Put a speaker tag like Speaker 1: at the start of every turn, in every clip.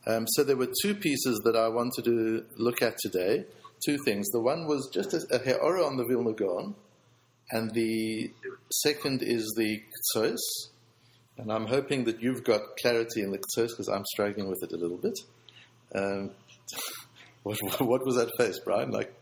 Speaker 1: So there were two pieces that I wanted to look at today. Two things. The one was just a He'ora on the Vilna Gaon, and the second is the Ktsos. And I'm hoping that you've got clarity in the Ktsos because I'm struggling with it a little bit. What was that face, Brian? Like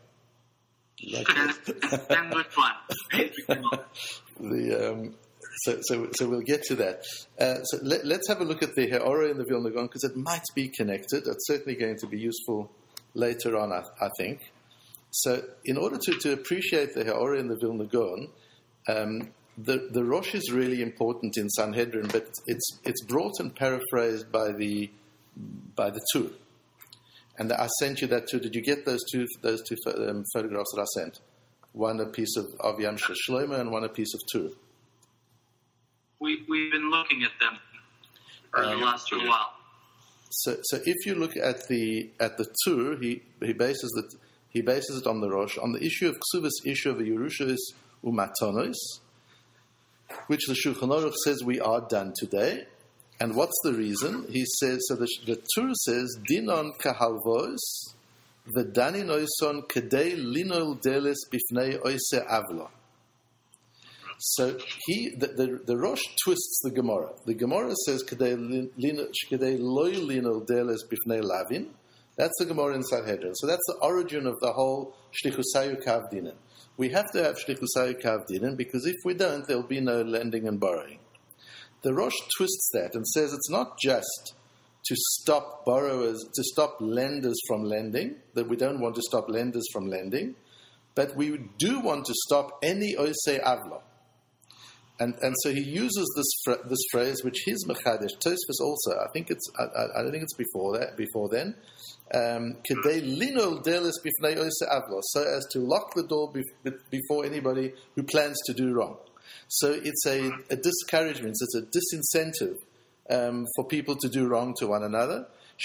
Speaker 1: So we'll get to that. So let's have a look at the He'ora in the Vilna Gaon because it might be connected. It's certainly going to be useful later on, I think. So in order to appreciate the He'ora in the Vilna Gaon, the Rosh is really important in Sanhedrin, but it's brought and paraphrased by the Tur. And I sent you that too. Did you get those two photographs that I sent? One a piece of Yam Shlomo and one a piece of Tur.
Speaker 2: We've been looking at them for the last little while.
Speaker 1: So if you look at the Tur, he bases it on the Rosh on the issue of Ksuvas, issue of Yerushos Umatonos, which the Shulchan Aruch says we are done today. And what's the reason? He says, so the Tur says, Dinon kahalvos, v'dani noison kedei linol delis bifnei oise avla. So the Rosh twists the Gemara. The Gemara says, kedei loy linol delis bifnei lavin. That's the Gemara in Sanhedrin. So that's the origin of the whole shlichusayu kavdinen. We have to have shlichusayu kavdinen because if we don't, there'll be no lending and borrowing. The Rosh twists that and says it's not just to stop lenders from lending, that we don't want to stop lenders from lending, but we do want to stop any oisei avla. And so he uses this phrase, which his Mechadesh, Tosfos also, I don't think it's before then, kedei linol delis bifnei oisei avla, so as to lock the door before anybody who plans to do wrong. So it's a discouragement, it's a disincentive for people to do wrong to one another.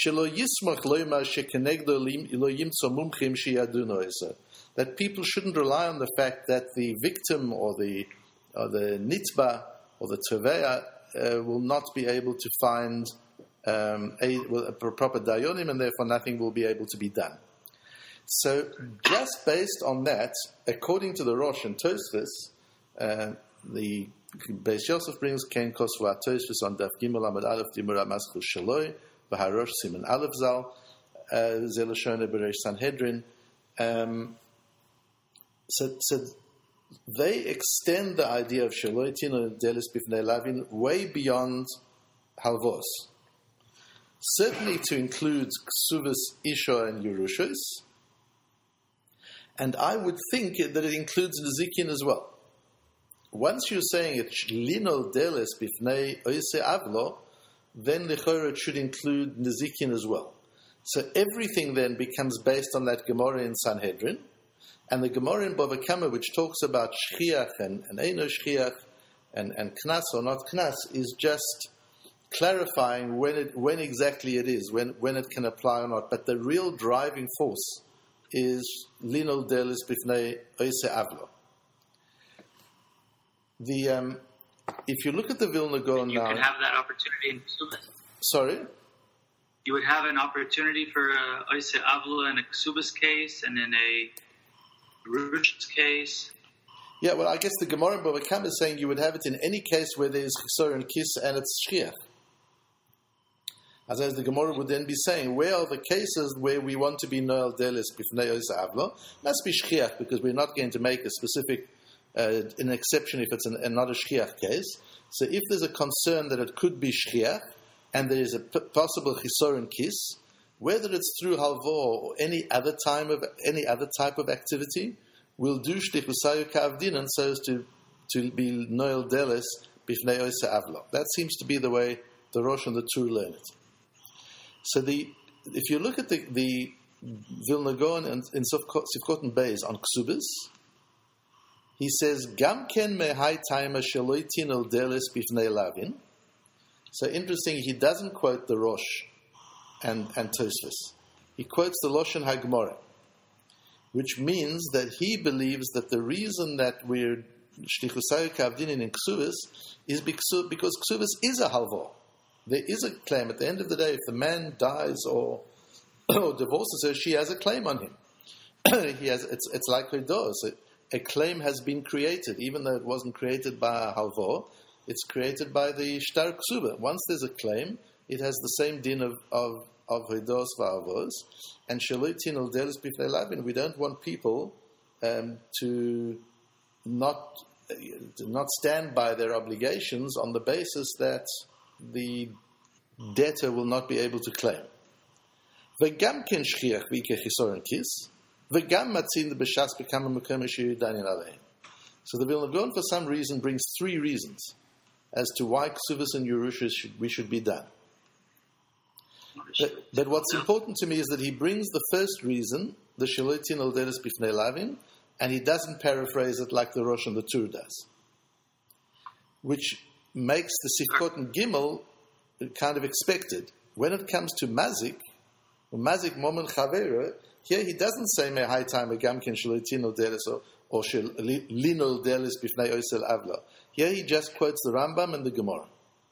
Speaker 1: That people shouldn't rely on the fact that the victim or the nitba or the teveya will not be able to find a proper dayonim, and therefore nothing will be able to be done. So just based on that, according to the Rosh and Tosfos, the Beis Yosef brings Ken Kosva Tosfos on Daf Gimel Amud Aleph Dimura Maschul Shaloi V'Harosh Siman Aleph Zal Zelashona Beresh Sanhedrin. So they extend the idea of Shaloi Tino Delis Bifnei Lavin way beyond Halvos. Certainly to include Ksuvas, Isha, and Yerushos. And I would think that it includes Nezikin as well. Once you're saying it's linol deles bifnei oise avlo, then the Chorah should include Nezikin as well. So everything then becomes based on that Gemara in Sanhedrin, and the Gemara in Bava Kama, which talks about shchiach and eino shchiach and knas or not knas, is just clarifying when exactly it is, when it can apply or not. But the real driving force is linol deles bifnei oise avlo. If you look at the Vilna Gaon now,
Speaker 2: you could have that opportunity in Ksubas.
Speaker 1: Sorry,
Speaker 2: you would have an opportunity for Oise Avla in a Ksubas case and in a Rush's case.
Speaker 1: Yeah, well, I guess the Gemara in Bava Kama is saying you would have it in any case where there is Chisor and Kis and it's Shchiach. As the Gemara would then be saying, where are the cases where we want to be Noel Delis Bifnei Oise Avla? Must be Shchiach, because we're not going to make a specific an exception if it's not a shchiach case. So if there's a concern that it could be shchiach and there is a possible chisor and kis, whether it's through halvo or any other type of activity, we'll do shlichusayu ka'avdinan so as to be noel deles bifnei oise avlo. That seems to be the way the Rosh and the Tur learn it. So if you look at the Vilna Gaon in Sivkot and Beis on Ksubas, he says, Gam ken mehai taima sheloi tinol delis bifnei lavin. So interesting, he doesn't quote the Rosh and Tosfos. He quotes the Lashon HaGemara, which means that he believes that the reason that we're shlichusayu kavdinin in Ksubas is because Ksubas is a halva. there is a claim. At the end of the day, if the man dies or divorces her, she has a claim on him. It's like her does. A claim has been created, even though it wasn't created by a halvor. It's created by the shtar ksuba. Once there's a claim, it has the same din of Hidos v'avos, and shaloitin al delis bifnei lavin. We don't want people to not stand by their obligations on the basis that the debtor will not be able to claim. V'gam ken shchiach v'ike chisoron kis, v'gam matzin b'shas b'kama mekom shir danin alein. So the Vilna Gaon, for some reason, brings three reasons as to why ksuvas and yerushas we should be done. But what's important to me is that he brings the first reason, the shaloitin al delis bifnei lavin, and he doesn't paraphrase it like the Rosh and the Tur does, which makes the Sifkot and Gimel kind of expected. When it comes to Mazik Momen Chavera, here he doesn't say Mehai time Gamkin shaloitin al delis or lino delis bifnei oisel avla. Here he just quotes the Rambam and the Gemara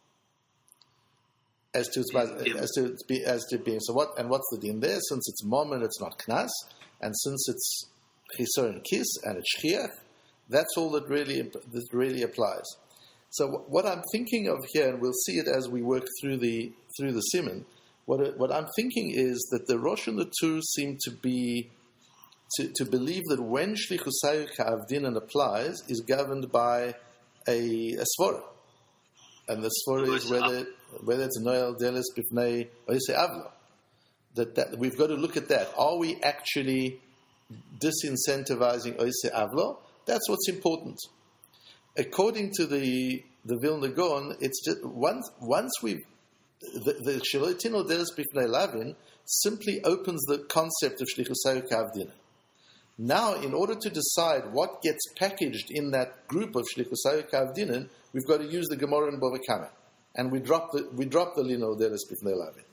Speaker 1: as to being. So what? And what's the din there? Since it's moment, it's not knas, and since it's chisor and kis and it's shchiach, that's all that really applies. So what I'm thinking of here, and we'll see it as we work through the siman. What I'm thinking is that the Rosh and the Tur seem to be to believe that when shlichus ka'avdinan applies is governed by a svara, and the svara is whether it's noel delis bifnei oise avla. That we've got to look at that. Are we actually disincentivizing oise avla? That's what's important. According to the Vilna Gaon, it's just once we've the shaloitin al delis bifnei lavin simply opens the concept of shlichus ka'avdinan. Now, in order to decide what gets packaged in that group of shlichus ka'avdinan, we've got to use the Gemara and Bava Kama, and we drop the lino delis bifnei lavin.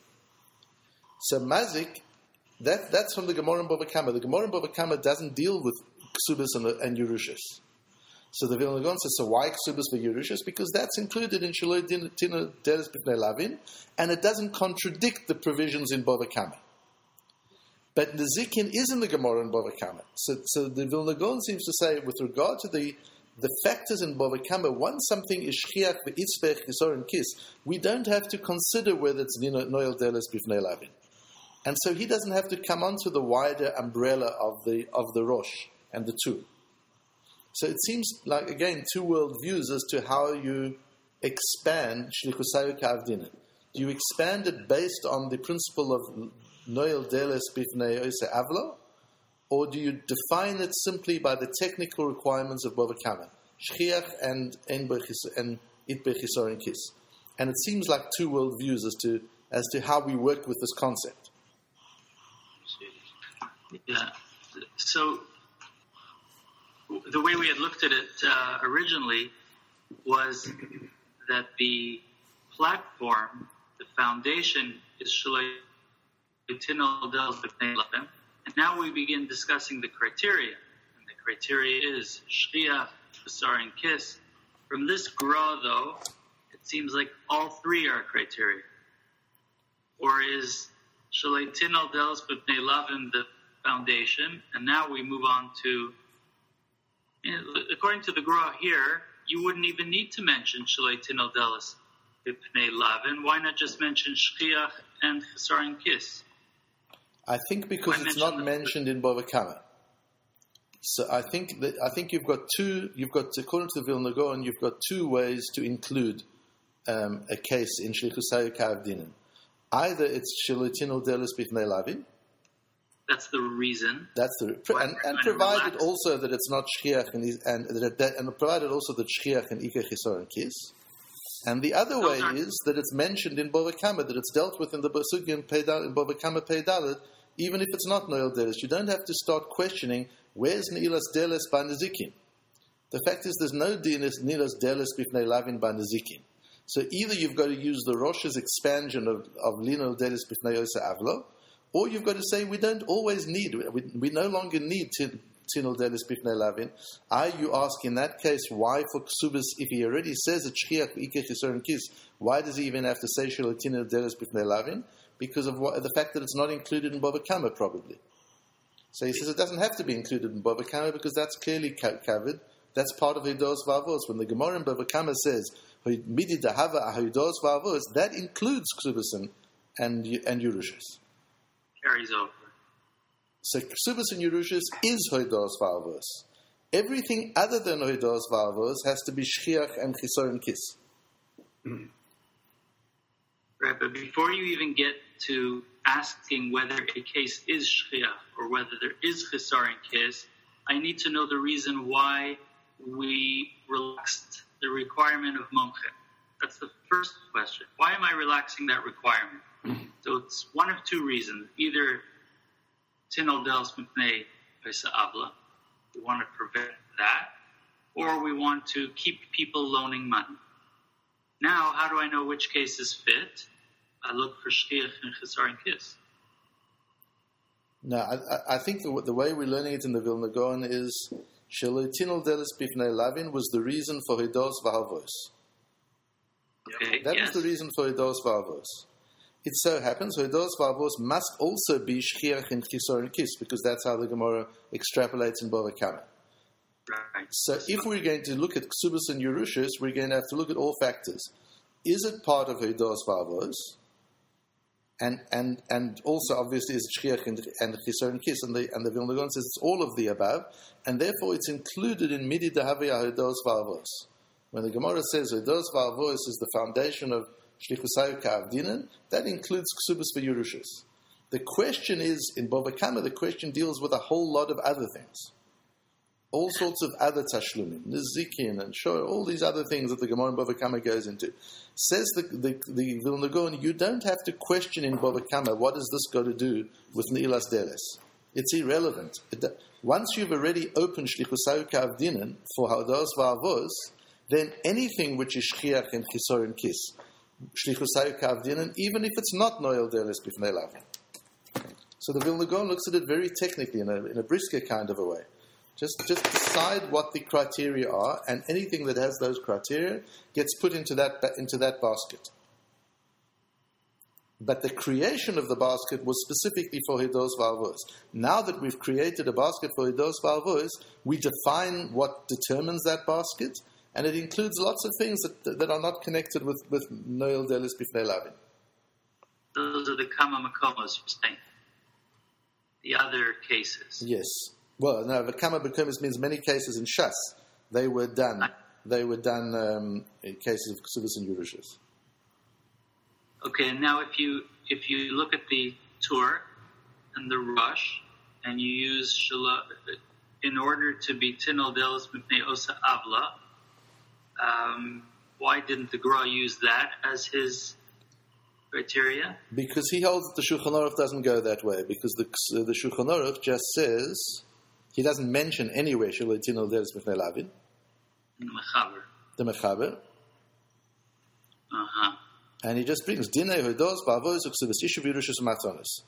Speaker 1: So mazik, that's from the Gemara and Bava Kama. The Gemara and Bava Kama doesn't deal with ksubas and yerushas. So the Vilna Gaon says, so why ksubas for yerushas? Because that's included in shaloitin delis bifnei lavin, and it doesn't contradict the provisions in Bava Kama. But Nezikin is in the Gemara and Bava Kama. So the Vilna Gaon seems to say, with regard to the factors in Bava Kama, once something is shchiach v'itzpech chisor and kis, we don't have to consider whether it's noel delis bifnei lavin. And so he doesn't have to come onto the wider umbrella of the Rosh and the Tur. So it seems like, again, two world views as to how you expand shlichus ka'avdinan. Do you expand it based on the principle of noel delis bifnei oise avla, or do you define it simply by the technical requirements of Bava Kama, shchiach and it bechisor and kis? And it seems like two world views as to how we work with this concept.
Speaker 2: Yeah. So the way we had looked at it originally was that the platform, the foundation, is shaloitin al delis bifnei lavin. And now we begin discussing the criteria. And the criteria is shchiach, b'sar, and kis. From this gra, though, it seems like all three are criteria. Or is shaloitin al delis bifnei lavin the foundation? And now we move on to, according to the gra here, you wouldn't even need to mention shaloitin al delis bifnei lavin. Why not just mention shchiach and b'sar and kis?
Speaker 1: I think because it's not mentioned in Bava Kama. So I think you've got according to the Vilna Gaon, you've got two ways to include a case in shlichus ka'avdinan. Either it's shaloitin al delis bifnei lavin.
Speaker 2: That's the reason.
Speaker 1: And provided also that it's not shchiach and provided also that shchiach and ikeh chisor and kis. And the other way is that it's mentioned in Bava Kama, that it's dealt with in the Sugya in Bava Kama Pei Dalet, even if it's not noel delis. You don't have to start questioning, where's Nilas delis by Nezikin? The fact is there's no Nilas delis bifnei lavin by Nezikin. So either you've got to use the Rosh's expansion of lino delis bifnei oise avlo, or you've got to say we don't always need, we no longer need tinol delis bifnei lavin. Are you asking in that case why for ksubas, if he already says it's shchiach v'ikech yisorin kis, why does he even have to say shelo tinol delis bifnei lavin? Because of the fact that it's not included in Bava Kama, probably. So he says it doesn't have to be included in Bava Kama because that's clearly covered. That's part of Hidos Vavos. When the Gemara in Bava Kama says Midi Dahava Hidos Vavos, that includes Ksubas and Yerushas.
Speaker 2: Carries over.
Speaker 1: So Ksubas and Yerushas is Hidos Vavos. Everything other than Hidos Vavos has to be Shchiach and Chisorin Kis.
Speaker 2: Right, but before you even get to asking whether a case is shchiach or whether there is chisaron kis, I need to know the reason why we relaxed the requirement of mumche. That's the first question. Why am I relaxing that requirement? So it's one of two reasons. Either tinol delis mipnei pesa avla, we want to prevent that, or we want to keep people loaning money. Now, how do I know which cases fit? I look for shchiach and chisaron kis.
Speaker 1: No, I think the way we're learning it in the Vilna Gaon is shelo tinol delis bifnei lavin was the reason for hidos v'havos.
Speaker 2: Okay,
Speaker 1: that was the reason for hidos v'havos. It so happens hidos v'havos must also be shchiach and chisaron kis because that's how the Gemara extrapolates in Bava Kama.
Speaker 2: Right.
Speaker 1: So if we're going to look at ksubas and yerushas, we're going to have to look at all factors. Is it part of hidos v'havos? And also obviously is shchiach and chisaron kis, and the Vilna Gaon says it's all of the above, and therefore it's included in midi dahavia hidos v'avos. When the Gemara says hidos v'avos is the foundation of shlichus ka'avdinan, that includes ksubas v'yerushas. The question is in Bava Kama, the question deals with a whole lot of other things, all sorts of other tashlumim, nizikin and shor, all these other things that the Gemara in Bava Kama goes into. Says the Vilna Gaon, you don't have to question in Bava Kama, what does this got to do with Ne'ilas Deles? It's irrelevant. Once you've already opened Shlichus Ka'avdinan for Hados Va'avos, then anything which is Shchiach and Chisorin Kis, Shlichus Ka'avdinan, even if it's not Noel Deles Bifnei Lavin. So the Vilna Gaon looks at it very technically, in a brisker kind of a way. Just decide what the criteria are, and anything that has those criteria gets put into that basket. But the creation of the basket was specifically for Hidos V'avos. Now that we've created a basket for Hidos V'avos, we define what determines that basket, and it includes lots of things that are not connected with Noel Delis Bifnei Lavin.
Speaker 2: Those are the Kama Makomos you're saying. The other cases.
Speaker 1: Yes. Well, no, the Kama Makomos means many cases in Shas. They were done in cases of Ksubas and Yerushas.
Speaker 2: Okay, and now if you look at the Tur and the Rosh, and you use Shala in order to be Tinol Delis Mipnei Osa Avla, why didn't the Gra use that as his criteria? Because he holds that the Shulchan Aruch doesn't go that way. Because the Shulchan Aruch just says, he doesn't mention anywhere Shelo Tinol Delis Bifnei Lavin. The Mechaber. Uh-huh.
Speaker 1: And he just brings Dinei Hodos Ba'avos Uksubas Yishuv Yerushas Matonos.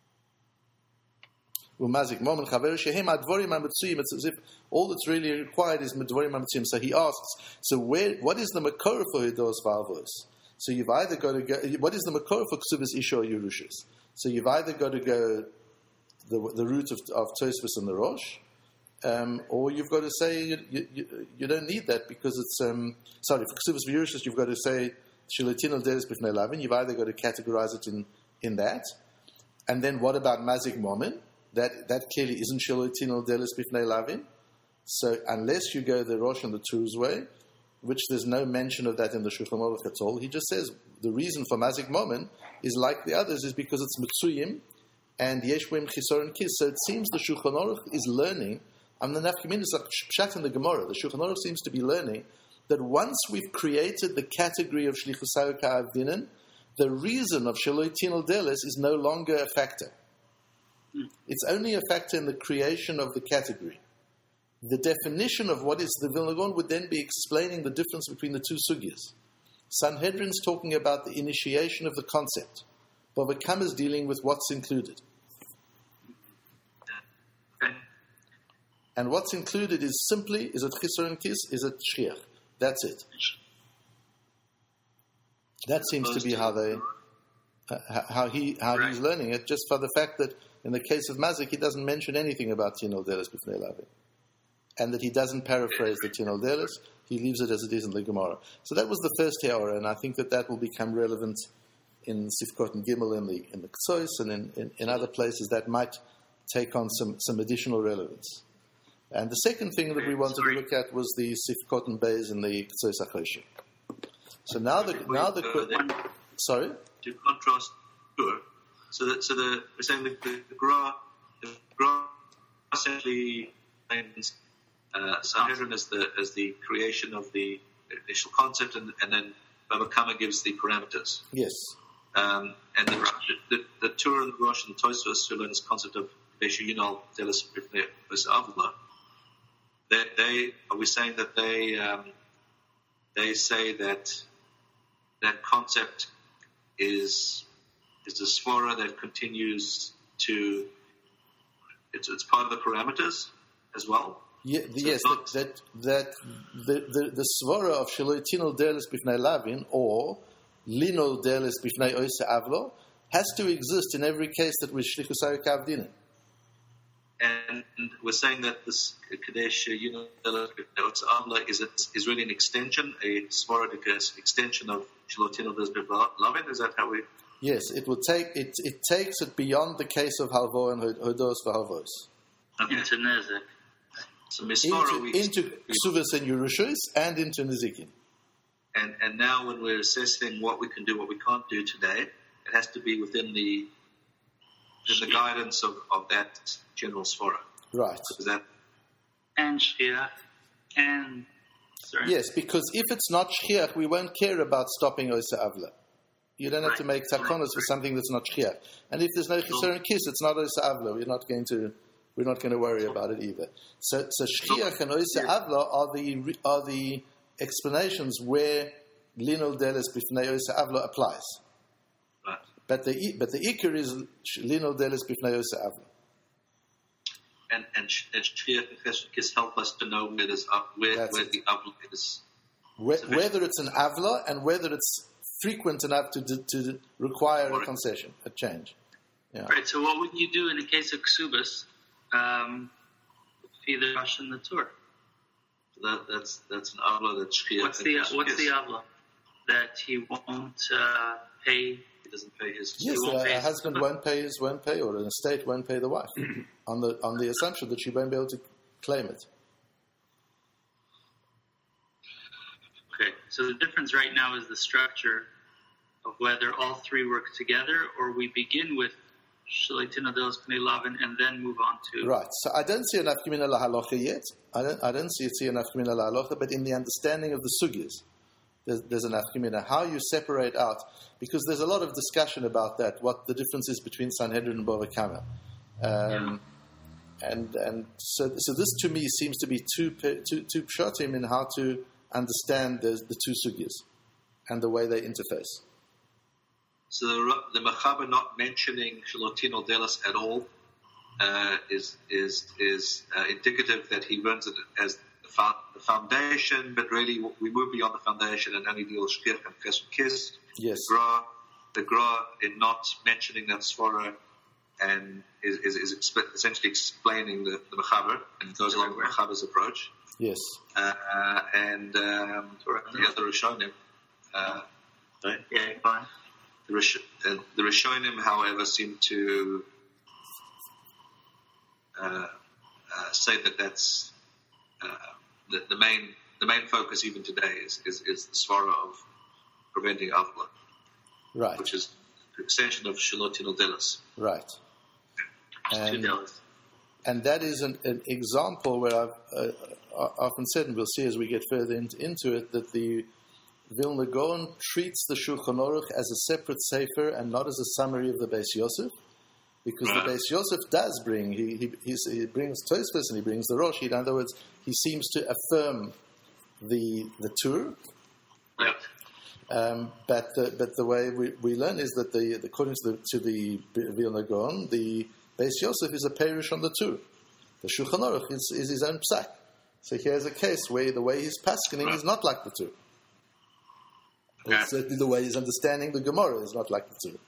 Speaker 1: Umazik Mom and Chaver Shehem Advorim HaMetzuyim. It's as if all that's really required is Advorim HaMetzuyim. So he asks, so what is the Makor for Hodos Ba'avos? So you've either got to go, what is the Makor for Ksubas Isha or Yerushas? So you've either got to go the route of Tosfos and the Rosh, or you've got to say you don't need that because it's for Ksubas Yerushas you've got to say Shelo Tinol Delis Bifnei Lavin. You've either got to categorize it in that, and then what about Mazik Momen? That clearly isn't Shelo Tinol Delis Bifnei Lavin. So unless you go the Rosh and the Tur's way, which there's no mention of that in the Shulchan Aruch at all, he just says the reason for Mazik Momen is like the others is because it's Mitzuyim and Yesh Boim Chisoron Kis. So it seems the Shulchan Aruch is learning. The Nafkamin is like Pshat in the Gemara. The Shulchan Aruch seems to be learning that once we've created the category of Shlichus Ka'avdinan, the reason of Shelo Tinol Delis is no longer a factor. It's only a factor in the creation of the category. The definition of what is the Vilna Gaon would then be explaining the difference between the two sugyas. Sanhedrin's talking about the initiation of the concept. Bava Kama is dealing with what's included. And what's included is simply, is it Chisar and Kis, is it Shchiach. That's it. That seems to be how he's learning it, just for the fact that in the case of Mazik, he doesn't mention anything about Tinol Delis B'fnei Lavin. And that he doesn't paraphrase the Tinol Delis, he leaves it as it is in the Gemara. So that was the first Ha'ara, and I think that will become relevant in Sifkot and Gimel in the Ktsos, and in other places that might take on some additional relevance. And the second thing that we wanted to look at was the Sifkot and Beis in the Ktsos HaChoshim. So now sorry?
Speaker 3: To contrast Tur, we're saying the Gra essentially names Sanhedrin as the creation of the initial concept, and then Baba Kama gives the parameters.
Speaker 1: Yes.
Speaker 3: And the Tur and the Rosh and the Tosfos, who learn this concept of Beshu Yinal Delis B'fnei Avla, are we saying that they say that concept is a svara that continues to it's part of the parameters as well?
Speaker 1: Yeah, so yes, that the svara of Sheloi Tinol Delis B'fnei Lavin or Linol Delis B'fnei Oise Avlo has to exist in every case that we Shlichus Arikav Dinim.
Speaker 3: And we're saying that this Kadesh Delis B'fnei Oise Avlo is really an extension, a svara extension of Sheloi Tinol Delis B'fnei Lavin. Is that how we?
Speaker 1: Yes, it will take it takes it beyond the case of Halvo and Hodos v'Halvos.
Speaker 2: Into Nezek.
Speaker 3: So
Speaker 1: into Ksuvas and Yerushos and into Nezikin.
Speaker 3: And now when we're assessing what we can do, what we can't do today, it has to be within the guidance of that general svara.
Speaker 1: Right.
Speaker 3: Is that?
Speaker 2: And Shchiach. And... Sorry.
Speaker 1: Yes, because if it's not Shchiach, we won't care about stopping Oise Avla. You don't have to make takonos for something that's not Shchiach. And if there's no Chisar and Kis, it's not Oise Avla. We're not going to worry about it either. So Shchiach and Oise Avla are the explanations where Linol Delis B'fnei Oise Avla applies.
Speaker 3: Right.
Speaker 1: But the Iker is Linol Delis B'fnei Oise Avla.
Speaker 3: And Shchiach and Kis help us to know where the Avla is.
Speaker 1: Whether it's an Avla and whether it's frequent enough to require a concession, a change. Yeah.
Speaker 2: Right, so what would you do in the case of Ksubas? Either Rosh and the Tur.
Speaker 3: That's an Avla that's Shchiach.
Speaker 2: What's the Avla? That he won't pay.
Speaker 3: He doesn't pay his.
Speaker 1: Yes, a husband won't pay, or an estate won't pay the wife, on the assumption that she won't be able to claim it.
Speaker 2: Okay, so the difference right now is the structure of whether all three work together, or we begin with Sheloi Tinol Delis B'fnei Lavin and then move on to...
Speaker 1: Right, so I don't see enough Gemina LaHalacha yet. I don't see enough Gemina LaHalacha, but in the understanding of the sugyas, there's enough Gemina. How you separate out, because there's a lot of discussion about that, what the difference is between Sanhedrin and Bava Kama. And so this to me seems to be two pshatim in how to understand the two sugyas and the way they interface.
Speaker 3: So the Mechaber not mentioning Sheloi Tinol Delis at all is indicative that he runs it as the foundation, but really we move beyond the foundation and only deal with Shchiach and Kis.
Speaker 1: Yes.
Speaker 3: The Gra in not mentioning that svara and is essentially explaining the Mechaber, and goes along with Mechaber's approach.
Speaker 1: Yes.
Speaker 3: And the other Rishonim.
Speaker 2: Yeah, fine.
Speaker 3: The Rishonim, however, seem to say that that's the main focus even today is the svara of preventing avla,
Speaker 1: right?
Speaker 3: Which is the extension of Sheloi Tinol Delis,
Speaker 1: right? And that is an example where I've often said, and we'll see as we get further into it, that the Vilna Gaon treats the Shulchan Aruch as a separate sefer and not as a summary of the Beis Yosef, because the Beis Yosef does bring he brings Tosfos and he brings the Rosh. In other words, he seems to affirm the Tur.
Speaker 2: Right.
Speaker 1: But the way we learn is that according to the Vilna Gaon, the Beis Yosef is a parish on the Tur. The Shulchan Aruch is his own psak. So here's a case where the way he's paskening is not like the two. Or certainly the way he's understanding the Gemara is not like the two.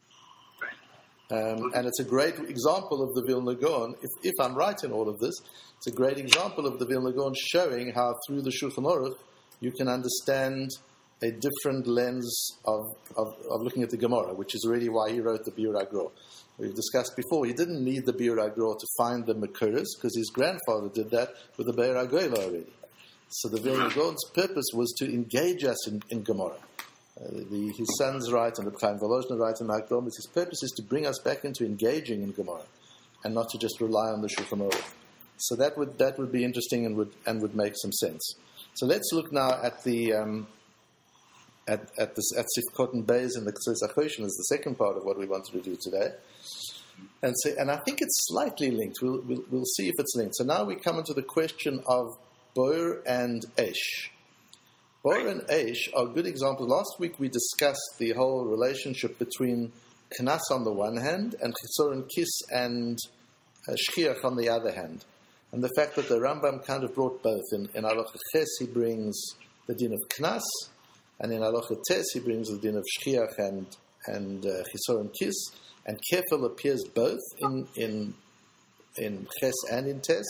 Speaker 1: And it's a great example of the Vilna Gaon. If I'm right in all of this, it's a great example of the Vilna Gaon showing how through the Shulchan Aruch you can understand a different lens of looking at the Gemara, which is really why he wrote the Biur HaGra. We've discussed before, he didn't need the Biur HaGra to find the Makuras, because his grandfather did that with the Be'er HaGoyla already. So the Vilna Gaon's purpose was to engage us in Gemara. His sons write, and the Chaim Volozhner write in Hakdom, his purpose is to bring us back into engaging in Gemara, and not to just rely on the Shulchan Aruch. So that would be interesting and would make some sense. So let's look now at the at Sifkot and Beis and the Kseres HaChoshen as the second part of what we wanted to do today, and I think it's slightly linked. We'll see if it's linked. So now we come into the question of Bor and Esh. Bor and Eish are good examples. Last week we discussed the whole relationship between Knas on the one hand and Chisor and Kis and Shchiach on the other hand. And the fact that the Rambam kind of brought both. In Halacha Ches he brings the din of Knas, and in Halacha Tes he brings the din of Shchiach and Chisor and Kis. And Kefil appears both in Ches and in Tes.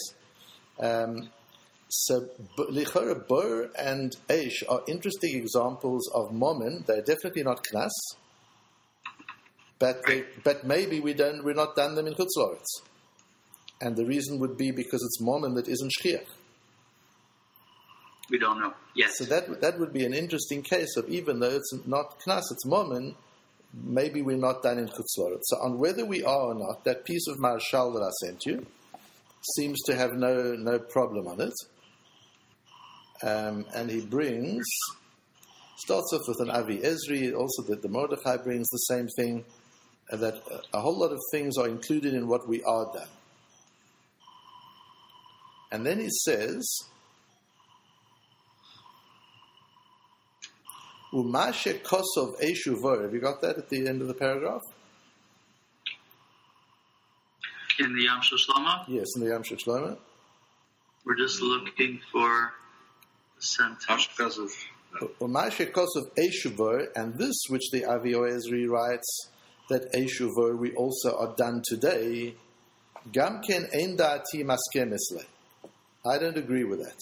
Speaker 1: So, Lichora, Bor and Eish are interesting examples of Momen. They're definitely not Knas, but maybe we're not done them in Chutz La'aretz. And the reason would be because it's Momen that isn't Shchiach.
Speaker 2: We don't know. Yes.
Speaker 1: So that would be an interesting case of, even though it's not Knas, it's Momen, maybe we're not done in Chutz La'aretz. So on whether we are or not, that piece of Marshal that I sent you seems to have no problem on it. And he starts off with an Avi Ezri, also that the Mordechai brings the same thing, that a whole lot of things are included in what we are done. And then he says, Umashe Kosov Eshu Vor. Have you got that at the end of the paragraph?
Speaker 2: In the Yam Shlomo?
Speaker 1: Yes, in the Yam Shlomo.
Speaker 2: We're just looking for the sentence.
Speaker 1: Umashe Kosov Eshu Vor, and this which the Avi Ezri writes, that Eshu Vor we also are done today, Gam ken ein da'ati maskem esle. I don't agree with that.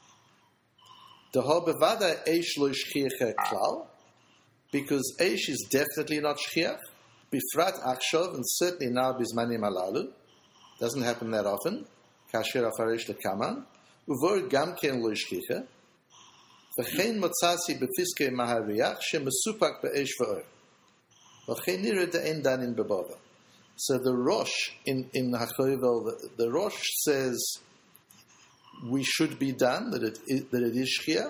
Speaker 1: Deho bevada eish lo shchiach klal, because eish is definitely not shchiach. Bifrat achshov, and certainly now bizmanim alalu, doesn't happen that often. Kasher afaresh lekaman, uvor gam ken lo shchiach. V'chein motzasi befiske mahariach shemesupak be'eish v'or. V'chein nira de'en danin bebova. So the Rosh in Hachovel, the Rosh says we should be done, that it is shchiach,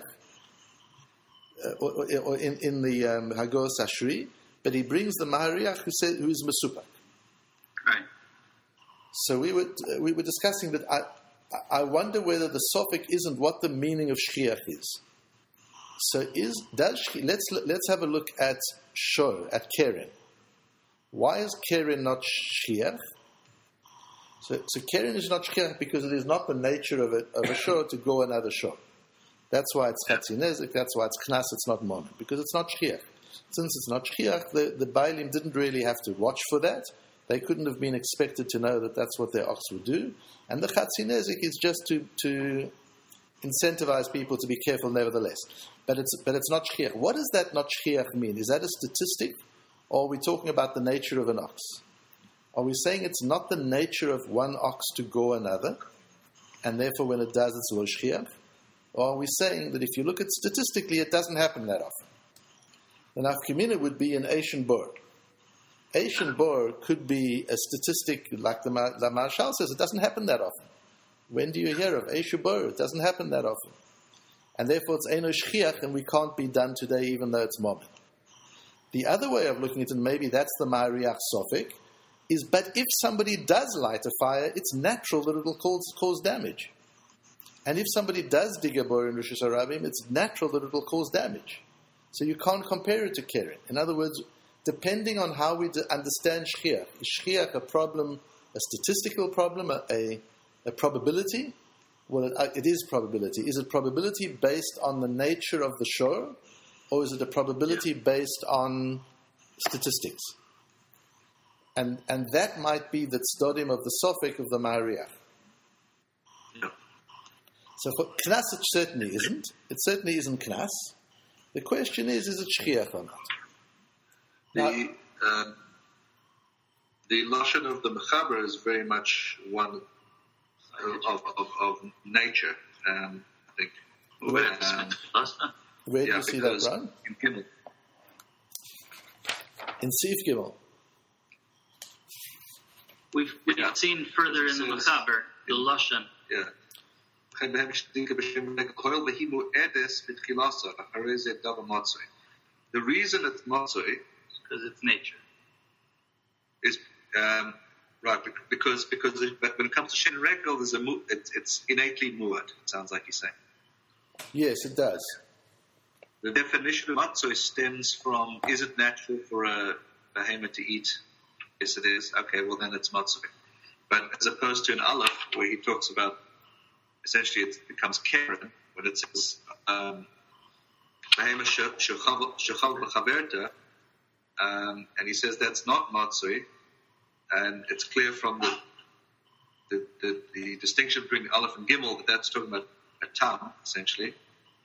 Speaker 1: or in the Hagos Ashri, but he brings the Mahariach who is Mesupak.
Speaker 2: Right. So
Speaker 1: we were discussing that I wonder whether the Sophic isn't what the meaning of shchiach is. So let's have a look at Shor, at Keren. Why is Keren not shchiach? So Keren is not shchiach because it is not the nature of a shor to go another shor. That's why it's chatzinezik. That's why it's knas. It's not monon, because it's not shchiach. Since it's not shchiach, the Bailim didn't really have to watch for that. They couldn't have been expected to know that that's what their ox would do. And the chatzinezik is just to incentivize people to be careful, nevertheless. But it's not shchiach. What does that not shchiach mean? Is that a statistic, or are we talking about the nature of an ox? Are we saying it's not the nature of one ox to go another, and therefore when it does, it's lo shchiach? Or are we saying that if you look at statistically, it doesn't happen that often? The nafkamina would be an Eish and Bor. Eish and Bor could be a statistic, like the Marshal says, it doesn't happen that often. When do you hear of Eish and Bor? It doesn't happen that often. And therefore it's Eino shchiach, and we can't be done today even though it's momen. The other way of looking at it, and maybe that's the Ma'ariach Sofik, is, but if somebody does light a fire, it's natural that it will cause damage. And if somebody does dig a bor in Rosh Hashanah, it's natural that it will cause damage. So you can't compare it to Keren. In other words, depending on how we understand shchiach, is shchiach a problem, a statistical problem, a a probability? Well, it is probability. Is it probability based on the nature of the shor, or is it a probability based on statistics? And that might be the tzdodim of the sofek of the Ma'ariach.
Speaker 3: Yeah.
Speaker 1: So for knas, it certainly isn't. It certainly isn't knas. The question is it shchiach or not?
Speaker 3: The lashon of the Mechaber is very much one of nature, I think.
Speaker 1: Where do you see that, Brian?
Speaker 3: In Gimel.
Speaker 1: In Sif Gimel.
Speaker 2: We've seen further in the Mechaber, the lashon.
Speaker 3: Yeah. The reason it's matzoi
Speaker 2: because it's nature.
Speaker 3: Is right because when it comes to shen regel, it's innately muad. It sounds like you're saying.
Speaker 1: Yes, it does.
Speaker 3: The definition of matzoi stems from: is it natural for a behemoth to eat? Yes, it is. Okay, well then it's matzoi. But as opposed to an aleph, where he talks about essentially it becomes keren when it says behemoth shechal b'chaverta. And he says that's not matzoi, and it's clear from the distinction between Aleph and Gimel that that's talking about a tam essentially,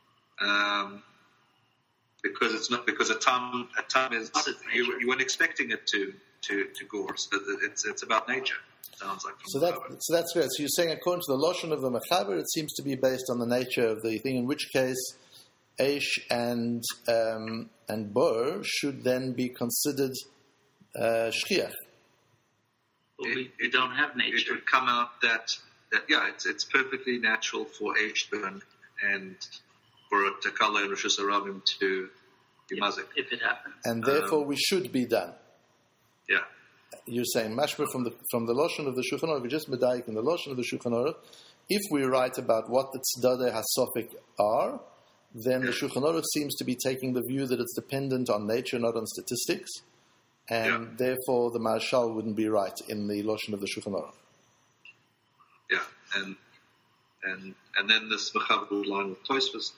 Speaker 3: because it's not because a tam is you weren't expecting it to gore, so it's about nature. Sounds like
Speaker 1: so that's fair. So you're saying according to the lashon of the Mechaber, it seems to be based on the nature of the thing. In which case, Eish and Bor should then be considered shchiach.
Speaker 2: Well, we don't have nature.
Speaker 3: It would come out that it's perfectly natural for Eish to burn and for a Takala and Rosh Hashanah to be mazik.
Speaker 2: If it happens.
Speaker 1: And therefore we should be done.
Speaker 3: Yeah.
Speaker 1: You're saying mashma from the lashon of the Shulchan Aruch, just medayik in the lashon of the Shulchan Aruch. If we write about what the tzadei hasofik are, then the Shulchan Aruch seems to be taking the view that it's dependent on nature, not on statistics, and therefore the Marshal wouldn't be right in the lashon of the Shulchan Aruch.
Speaker 3: Yeah, and then this Mechaber line with Tosfos.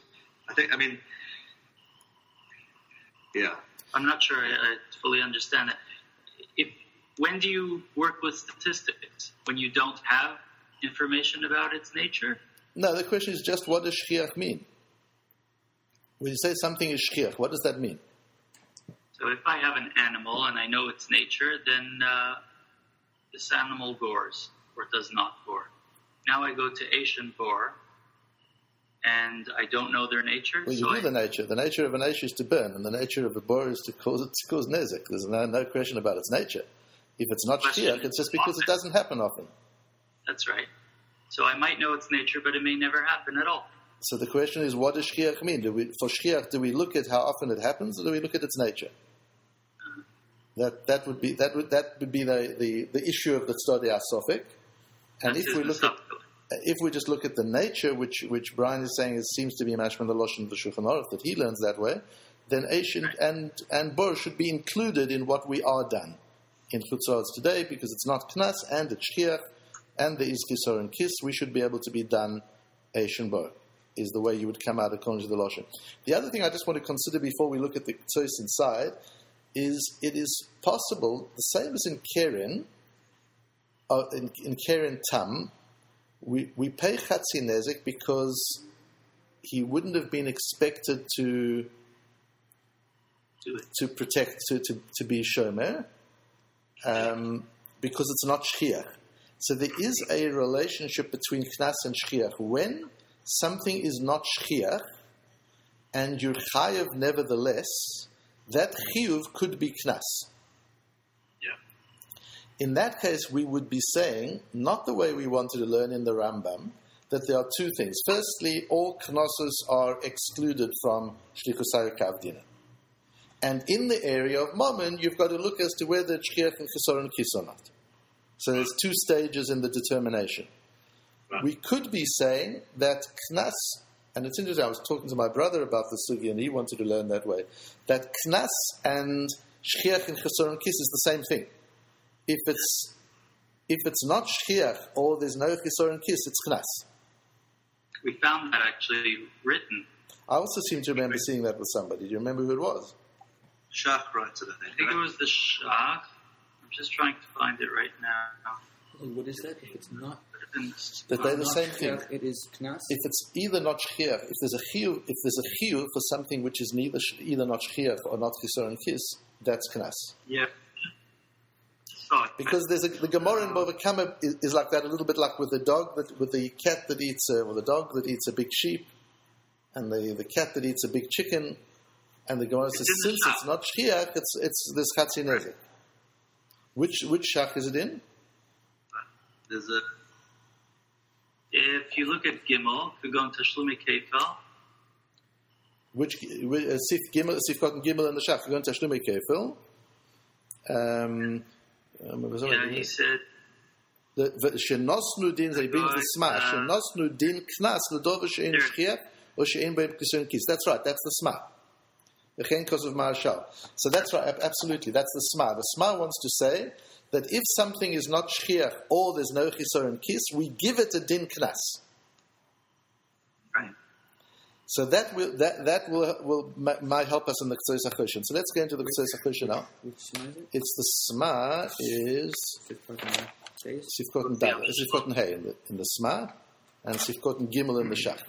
Speaker 2: I'm not sure I fully understand it. When do you work with statistics? When you don't have information about its nature?
Speaker 1: No, the question is just what does shchiach mean? When you say something is shchiach, what does that mean?
Speaker 2: So if I have an animal and I know its nature, then this animal gores or does not gore. Now I go to Eish and Bor, and I don't know their nature.
Speaker 1: Well, you know the nature. The nature of an Eish is to burn, and the nature of a Bor is to cause nezek. There's no question about its nature. If it's not shchiach, it's just because it doesn't happen often.
Speaker 2: That's right. So I might know its nature, but it may never happen at all.
Speaker 1: So the question is, what does shchiach mean? For shchiach, do we look at how often it happens, or do we look at its nature? That would be the issue of the tzadei hasofik. And if we just look at the nature, which Brian is saying seems to be mashman the lashon of the Shulchan Aruch, that he learns that way, then Eish and Bor should be included in what we are done in Chutzos today, because it's not knas and it's shchiach and the izkisor and kiss. We should be able to be done Eish and Bor, is the way you would come out according to the lashon. The other thing I just want to consider before we look at the tzos inside is it is possible, the same as in Keren, in Keren Tam, we pay Chatzi Nezek because he wouldn't have been expected to protect, to be Shomer, because it's not Shchiach. So there is a relationship between Knas and Shchiach. When something is not Shchiach, and you're Chayav nevertheless, that Chiyuv could be Knas. In that case, we would be saying, not the way we wanted to learn in the Rambam, that there are two things. Firstly, all knossos are excluded from Shlichus Kavdina. And in the area of Mammon, you've got to look as to whether it's Shchiach and Chesor and Kis or not. So there's two stages in the determination. Right. We could be saying that Knas, and it's interesting, I was talking to my brother about the Sugi, and he wanted to learn that way, that Knas and Shchiach and Chesor and Kis is the same thing. If if it's not shchiach or there's no chisoron kiss, it's knas.
Speaker 2: We found that actually written.
Speaker 1: I also seem to remember seeing that with somebody. Do you remember who it was?
Speaker 3: Shach writes it, I
Speaker 2: I
Speaker 3: think.
Speaker 2: think it was the Shach. I'm just trying to find it right now.
Speaker 4: What is that? If it's not
Speaker 1: That they're the
Speaker 4: not
Speaker 1: same thing.
Speaker 4: shchiach, it is knas.
Speaker 1: If it's either not shchiach, if there's a chiyuv for something which is either not shchiach or not chisoron kiss, that's knas.
Speaker 2: Yeah. Saw it.
Speaker 1: Because the Gemara in Bava Kama is like that, a little bit like with the dog, with the cat that eats, or the dog that eats a big sheep, and the cat that eats a big chicken, and the Gemara says
Speaker 2: It's in the
Speaker 1: since
Speaker 2: shach.
Speaker 1: it's not shchiach, it's this chatzi nezek. Which shach is it in?
Speaker 3: There's a
Speaker 2: If you look at Gimel, Kugon Tashlumi Kefel,
Speaker 1: Sif Cotton Gimel in the shach. We're going to Tashlumi Kefil.
Speaker 2: he said,
Speaker 1: Shenosnu din, they bring the sma. Shenosnu din knas l'dova she'en shchiach or she'en beim kisun kis. That's right. That's the sma. The chenkos of Marshal. So that's right. Absolutely. That's the sma. The sma wants to say that if something is not shchiach or there's no chisoron kis, we give it a din knas.
Speaker 2: right.
Speaker 1: So that might help us in the Ktsois HaChoshen. So let's go into the Ktsois HaChoshen now.
Speaker 4: Which sma is it?
Speaker 1: It's the sma is Sifkot and Dal. Sifkot and Hay in the sma, and Sifkot and Gimel in the shach.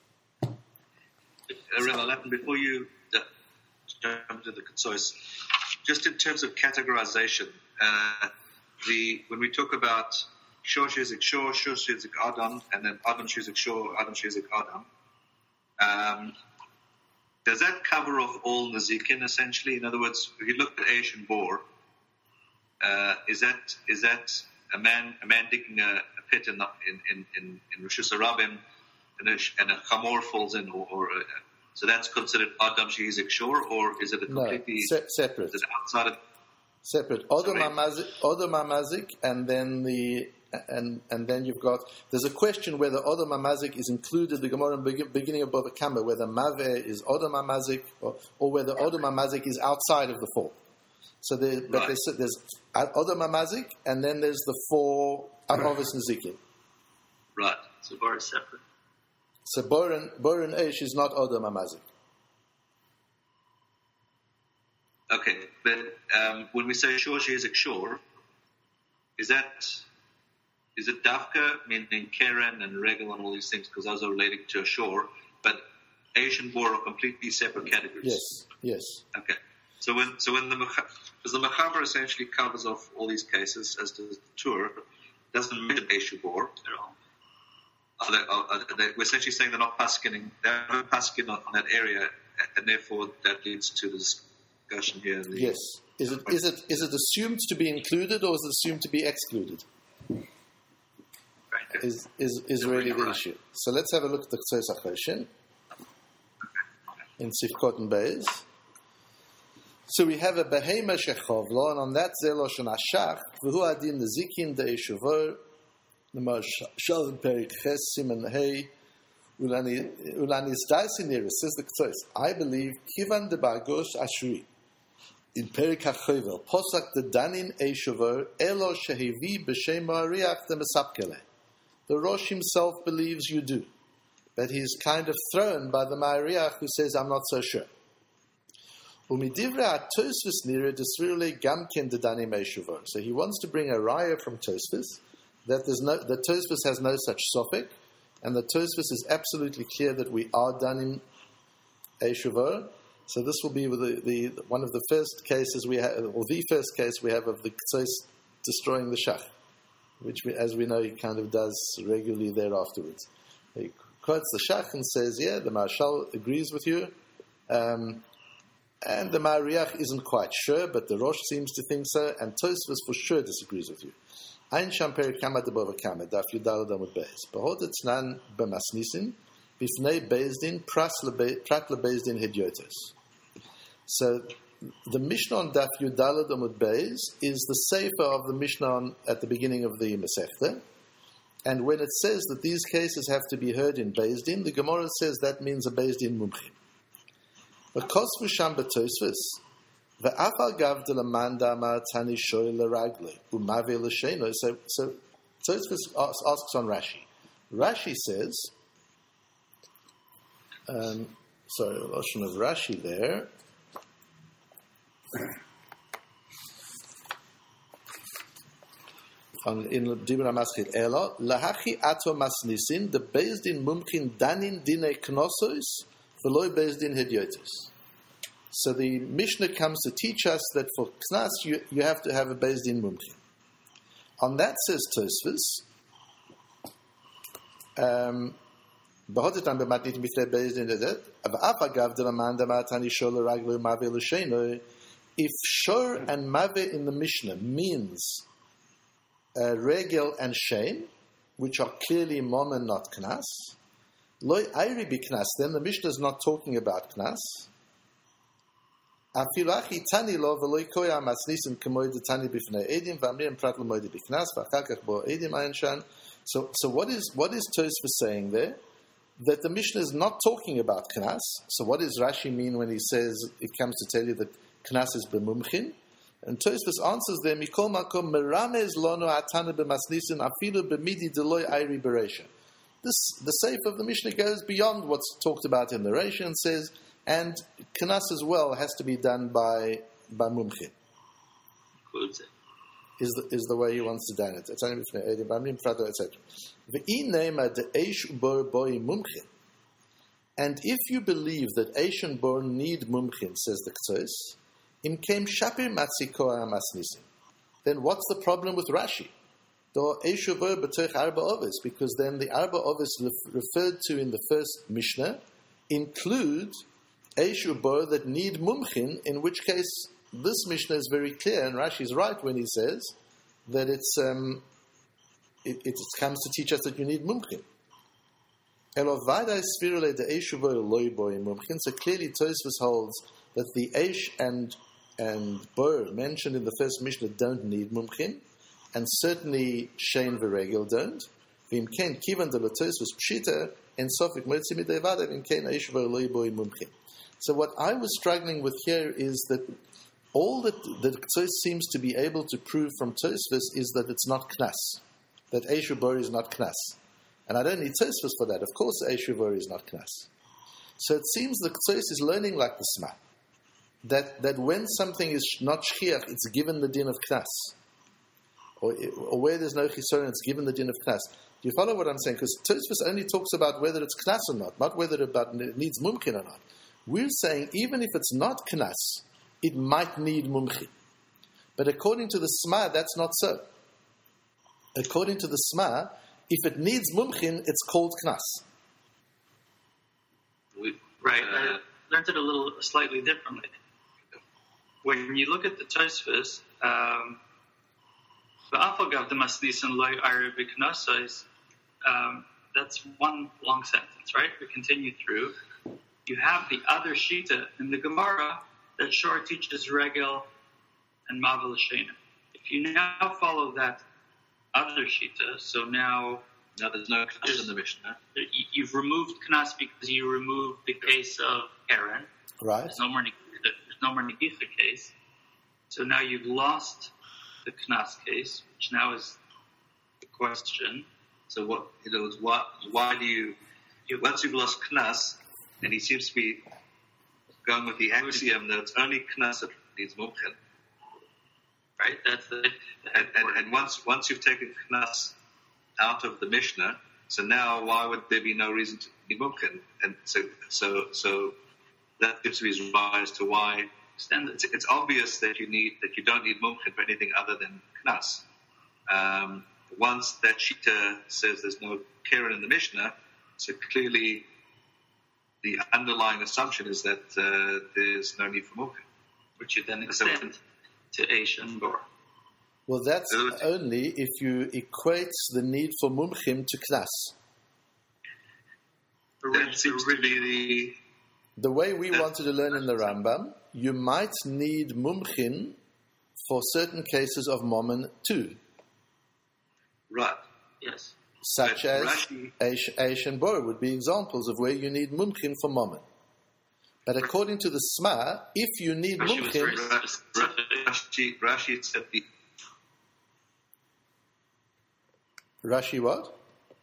Speaker 3: Rabbi Lappin, before you jump to the Ketzois, just in terms of categorization, when we talk about Shor Shezik Shor, Shor Shezik Adam, and then Adam Shezik Shor, Adam Shezik Adam, does that cover off all Nazikin essentially? In other words, if you look at Eish and Bor, is that a man digging a pit in Rosh Hashanah and a chamor falls in, so that's considered Adam Shezik Shor, or is it a completely
Speaker 1: separate?
Speaker 3: Is it outside of
Speaker 1: separate? Odom Amazik, and then and then you've got. There's a question whether Odom Amazik is included. The Gemara in the beginning of Bava Kama, whether Maveh is Odom Amazik or whether Odom Amazik is outside of the four. So there's Odom Amazik, and then there's the four Anovis Nezikin.
Speaker 3: Right.
Speaker 2: So Bar is separate.
Speaker 1: So Boren Eish is not Odom Amazik.
Speaker 3: Okay, but when we say Shor Shezik Shor, is it Dafka, meaning Keren and Regel and all these things, because those are relating to a shore, but Eish and Bor are completely separate categories?
Speaker 1: Yes.
Speaker 3: Okay. So when the Mechaber essentially covers off all these cases, as does the Tur, doesn't mention Eish and Bor at all. We're essentially saying they're not paskining, on that area, and therefore that leads to the discussion here.
Speaker 1: Yes. Is it assumed to be included, or is it assumed to be excluded?
Speaker 3: Right.
Speaker 1: Is really the issue. So let's have a look at the Ktsois HaChoshen in Sifkot and Beis. So we have a behema shechovlo, and on that zeloshon ashach v'hu adin nezikin de'eshuvor l'mashal perik ches siman hey ulanis daisiniris, says the Ktsois. I believe kivan de bagosh ashuri in perik hachovel posak the danin eshuvor elo shehevi b'shem ha'ariach the mesapkele. The Rosh himself believes you do, but he's kind of thrown by the Ma'ariach who says, I'm not so sure. So he wants to bring a raya from Tosfos that Tosfos has no such sophic, and that Tosfos is absolutely clear that we are done in Eishuvor. So this will be the one of the first cases we have, or the first case we have of the Ktsois destroying the Shach, which, as we know, he kind of does regularly there afterwards. He quotes the Shach and says, yeah, the Marshal agrees with you, and the Ma'ariach isn't quite sure, but the Rosh seems to think so, and Tosfos for sure disagrees with you. Ein Sham Perik Kama de Bava Kama, Daf Yudal Damud Beis. Behot etznan b'masnisin, bifnei Bezdin, prat leBezdin hedyotes. So, the Mishnah on Daf Yudalad Amud Beis is the sefer of the Mishnah at the beginning of the Masechta, and when it says that these cases have to be heard in Beis Din, the Gemara says that means a Beis Din mumchim. But Kosvu Sham b'Tosfos, Ve'afal gav de lamanda ma'atani shoy l'ragle u'mave l'sheino. So Tosfos asks on Rashi. Rashi says, sorry, the notion of Rashi there. In Dibra Maschil Elo, Lahachi Ato Masnisin, the Bezdin Mumkin Danin Dine Knosos, Veloy Bezdin Hediotis. So the Mishnah comes to teach us that for Knas you have to have a Bezdin Mumkin. On that says Tosfos, Behotetan Bematnit Mifle Bezdin Edet, Avafa Gav de Lamanda Matani Shola Raglu Mave L'Sheno. If Shor and Mave in the Mishnah means regel and shame, which are clearly mom and not knas, loy ayri bi knas, then the Mishnah is not talking about knas. Afilachi tani lo veloy koya masnisim kemoy de tani bifnei edim v'amrim prat l'moy de biknas v'achakach bo edim ayinshan. So what is Tosfos saying there? That the Mishnah is not talking about knas. So what does Rashi mean when he says it comes to tell you that knas is b'mumchin? And Tosfos answers there, Mikol makom meramez lono atana b'masnisin afilu b'midi deloy ayri beresha. The seif of the Mishnah goes beyond what's talked about in the Reisha and says, and knas as well has to be done by mumchin.
Speaker 2: Includes it.
Speaker 1: Is the way he wants to done it. Etc. And if you believe that Eish and Bor need mumchin, says the K'tzos, then what's the problem with Rashi? Because then the Arba Ovis referred to in the first Mishnah include Eishu Bor that need mumchin, in which case this Mishnah is very clear, and Rashi is right when he says that it comes to teach us that you need mumchin. So clearly Tosfos holds that the Eish and Bor mentioned in the first Mishnah don't need mumchin, and certainly Shein v'Regel don't. So what I was struggling with here is that all that K'tzos seems to be able to prove from Tosfos is that it's not knas, that Eish Bor is not knas. And I don't need Tosfos for that. Of course Eish Bor is not knas. So it seems that K'tzos is learning like the Sma. That when something is not shchiach, it's given the din of knas. Or where there's no chisoron, it's given the din of knas. Do you follow what I'm saying? Because Tosfos only talks about whether it's knas or not whether it needs mumchin or not. We're saying even if it's not knas, it might need mumchin. But according to the Sma, that's not so. According to the Sma, if it needs mumchin, it's called knas.
Speaker 2: Right. I learned it slightly differently. When you look at the Tosfos, that's one long sentence, right? We continue through. You have the other Shita in the Gemara that Shor teaches Regel and Mavel L'Sheina. If you now follow that other Shita, so now
Speaker 3: there's no Knas in the Mishnah.
Speaker 2: You've removed Knas because you removed the case of Aaron.
Speaker 1: Right.
Speaker 2: There's no more Negicha case. So now you've lost the Knas case, which now is the question.
Speaker 3: So why do you once you've lost Knas, and he seems to be going with the axiom that it's only Knas that needs mumchin.
Speaker 2: Right, that's
Speaker 3: and once you've taken Knas out of the Mishnah, so now why would there be no reason to need mumchin? And so that gives me his reply as to why it's obvious that you don't need mumchin for anything other than Knas. Once that Shita says there's no Keren in the Mishnah, so clearly the underlying assumption is that there's no need for mumchin,
Speaker 2: which you then extend to Eish and Bor.
Speaker 1: Well, that's only if you equate the need for mumchim to knas.
Speaker 3: That seems to be
Speaker 1: the way we wanted to learn in the Rambam. You might need mumchin for certain cases of momen too.
Speaker 3: Right.
Speaker 2: Yes.
Speaker 1: Such as Eish and Bor would be examples of where you need mumchin for momen. But according to the Sma, if you need
Speaker 2: Rashi was very
Speaker 1: mumkin,
Speaker 2: specific.
Speaker 3: Rashi said the
Speaker 1: Rashi what?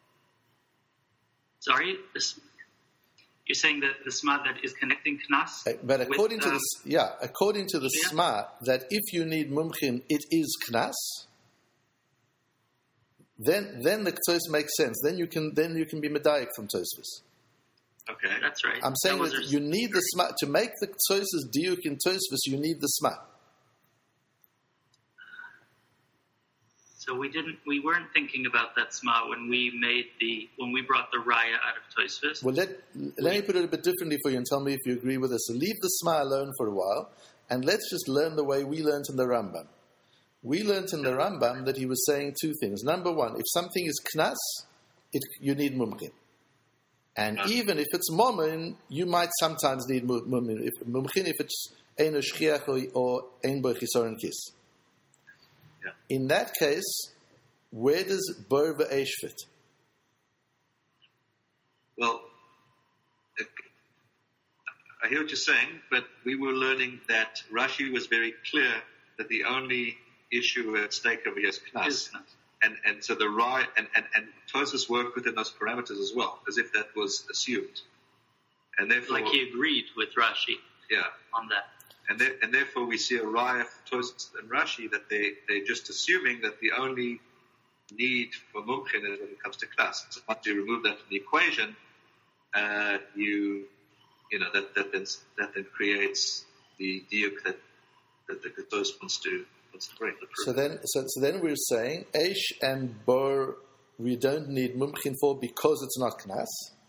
Speaker 2: Sorry, you're saying that the Sma that is connecting Knas?
Speaker 1: But according
Speaker 2: with,
Speaker 1: to according to the Sma, that if you need mumkin, it is knas. Then the Ktsos makes sense. Then you can be medayik from Tosfos.
Speaker 3: okay.
Speaker 2: That's right.
Speaker 1: I'm saying that you need the Sma to make the Ktsos diuk in Tosfos. You need the Sma.
Speaker 2: So we weren't thinking about that Sma when we brought the Raya out of Tosfos.
Speaker 1: Well, let me put it a bit differently for you and tell me if you agree with us. So leave the Sma alone for a while, and let's just learn the way we learned in the Rambam. We learned in the Rambam that he was saying two things. Number one, if something is knas, you need mumkin. And even if it's momin, you might sometimes need mumkin. If it's ein shchiach or ein bo chisoron kis.
Speaker 3: Yeah.
Speaker 1: In that case, where does ber v'esh fit?
Speaker 3: Well, I hear what you're saying, but we were learning that Rashi was very clear that the only issue at stake over here is knas. And so the Rai and Tosfos worked within those parameters as well, as if that was assumed. And therefore,
Speaker 2: Like he agreed with Rashi on that.
Speaker 3: And therefore we see a Raya for Tosfos and Rashi that they're just assuming that the only need for mumkin is when it comes to knas. So once you remove that from the equation, that then creates the diuk that the Tosfos wants to break.
Speaker 1: So then we're saying Eish and Bor we don't need mumkin for because it's not knas.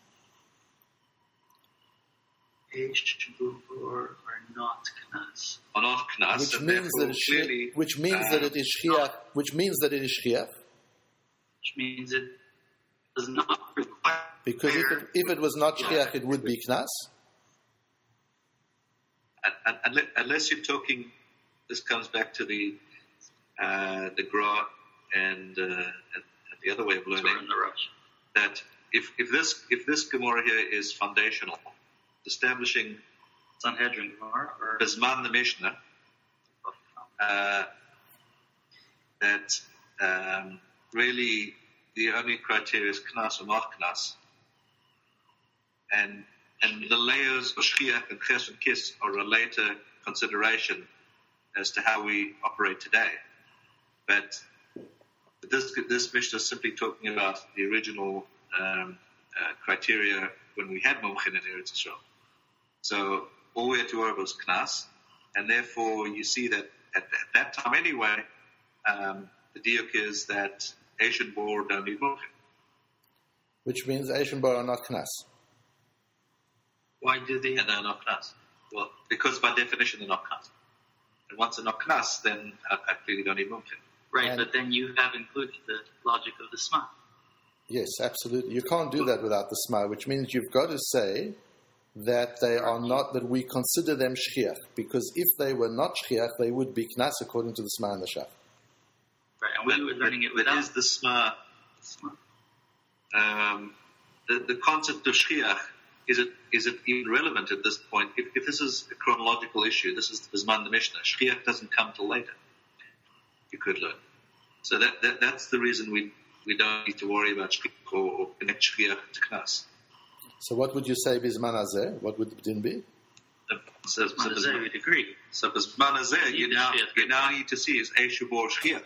Speaker 2: Eish or not Knas.
Speaker 3: Or not knas,
Speaker 1: Which
Speaker 3: and
Speaker 1: means that
Speaker 3: therefore clearly,
Speaker 1: which means that it is shchiach. Which means that it is shchiach.
Speaker 2: Which means it does not require.
Speaker 1: Because if it was not shchiach, it would be knas.
Speaker 3: unless you're talking, this comes back to the Gra and the other way of learning.
Speaker 2: In the Rosh.
Speaker 3: That if this Gemara here is foundational, establishing
Speaker 2: Sanhedrin Gemara or
Speaker 3: Bizman the Mishnah, that really the only criteria is Knas or not Knas, and the layers of Shchiach and Ches and Kis are a later consideration as to how we operate today. But this Mishnah is simply talking about the original criteria when we had Mumchin in Eretz Yisrael. So all we had to worry about was Knas, and therefore you see that at that time anyway, the diuk is that Eish and Bor don't need Mumchin.
Speaker 1: Which means Eish and Bor are not knas.
Speaker 2: why do they?
Speaker 3: And they're not Knas. Well, because by definition they're not Knas. And once they're not Knas, then I clearly don't need Mumchin.
Speaker 2: Right,
Speaker 1: And-
Speaker 2: but then you have included the logic of the Sma.
Speaker 1: Yes, absolutely. You can't do that without the Sma, which means you've got to say that they are not, that we consider them shchiach, because if they were not shchiach, they would be knas according to the Sma and the Shach.
Speaker 2: Right, and we were learning it
Speaker 3: But
Speaker 2: without
Speaker 3: is the Sma,
Speaker 2: Sma.
Speaker 3: the concept of shchiach, is it even relevant at this point? If this is a chronological issue, this is the Bizman the Mishnah. Shchiach doesn't come till later. You could learn. So that's the reason we don't need to worry about shchiach or connect shchiach to knas.
Speaker 1: So what would you say Bizman Hazeh? What would the din be?
Speaker 3: So
Speaker 2: I would agree.
Speaker 3: So Bizman Hazeh, you now
Speaker 2: Shchiach.
Speaker 3: need to see is Eish Bor shchiach.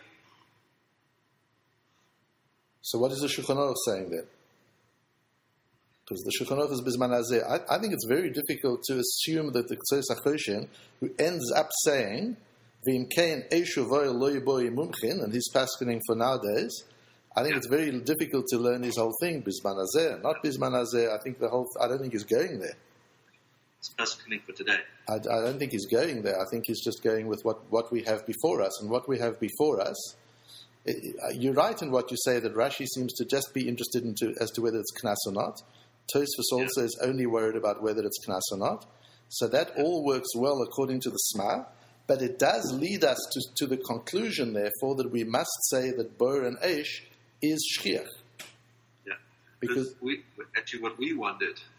Speaker 1: So what is the Shulchan Aruch saying then? Because the Shulchan Aruch is Bizman Hazeh. I think it's very difficult to assume that the Ktsos HaChoshen, who ends up saying, V'im kein Eishu vo'el lo yiboi mumchin, and he's paskening for nowadays, I think it's very difficult to learn his whole thing, Bizman Hazeh. Not Bizman Hazeh, I don't think he's going there.
Speaker 3: It's fascinating for today.
Speaker 1: I don't think he's going there. I think he's just going with what we have before us. And what we have before us, you're right in what you say that Rashi seems to just be interested as to whether it's knas or not. Tosfos also is only worried about whether it's knas or not. So that all works well according to the Sma, but it does lead us to the conclusion, therefore, that we must say that Bor and Eish is shchiach.
Speaker 3: Yeah.
Speaker 1: Because
Speaker 3: we actually what we wondered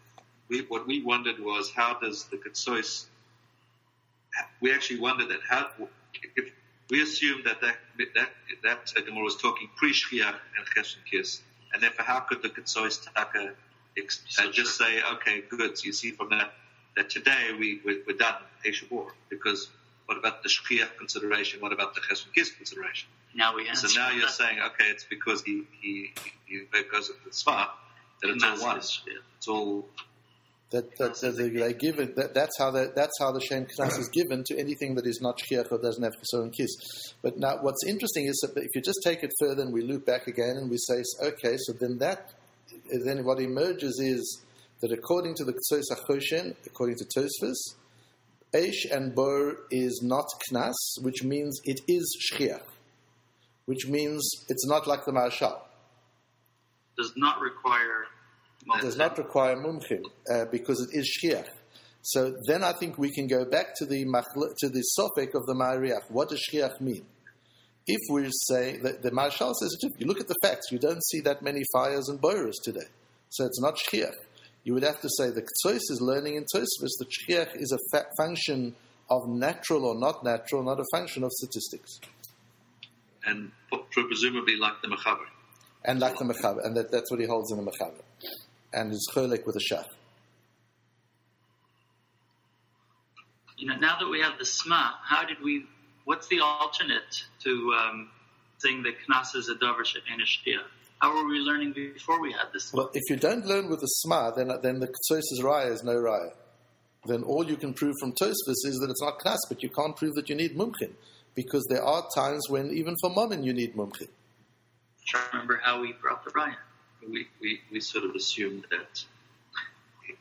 Speaker 3: what we wondered was, how does the Ketzois? We actually wondered that if we assumed that Gemara was talking pre-Shchiach and Ches and Kis, and therefore how could the Ketzois Taka just say, okay, good. So you see from that today we're done Eshavor, because what about the Shchiach consideration? What about the Ches and Kis consideration?
Speaker 2: Now we answer.
Speaker 3: So now you're saying, okay, it's because he goes with the Sva that it's all one. It's all.
Speaker 1: They give it. That's how the Shem Knas is given to anything that is not Shchiach or doesn't have Chesor and Kis. But now, what's interesting is that if you just take it further and we loop back again and we say, okay, so then what emerges is that according to the Ketzois HaChoshen, according to Tosfos, Eish and Bor is not Knas, which means it is Shchiach, which means it's not like the Marshal.
Speaker 2: Does not require
Speaker 1: mumchim because it is shchiach. So then I think we can go back to the sofek of the Ma'ariach. What does shchiach mean? If we say that the Marshal says, you look at the facts, you don't see that many fires and boros today, so it's not shchiach. You would have to say the Ketzois is learning in Tosfos that shchiach is a function of natural or not natural, not a function of statistics,
Speaker 3: and presumably like the Mechaber.
Speaker 1: And like the Mechaber, and that's what he holds in the Mechaber. And is cholek with a shach.
Speaker 2: Now that we have the Sma, what's the alternate to saying that Knas is a davar she'ein shchiach? How were we learning before we had this?
Speaker 1: Well, if you don't learn with the Sma, then the Ketzois' raya is no raya. Then all you can prove from Tosfos is that it's not Knas, but you can't prove that you need mumchin, because there are times when even for Momin you need mumchin.
Speaker 2: I remember how we brought the raya.
Speaker 3: We sort of assumed that it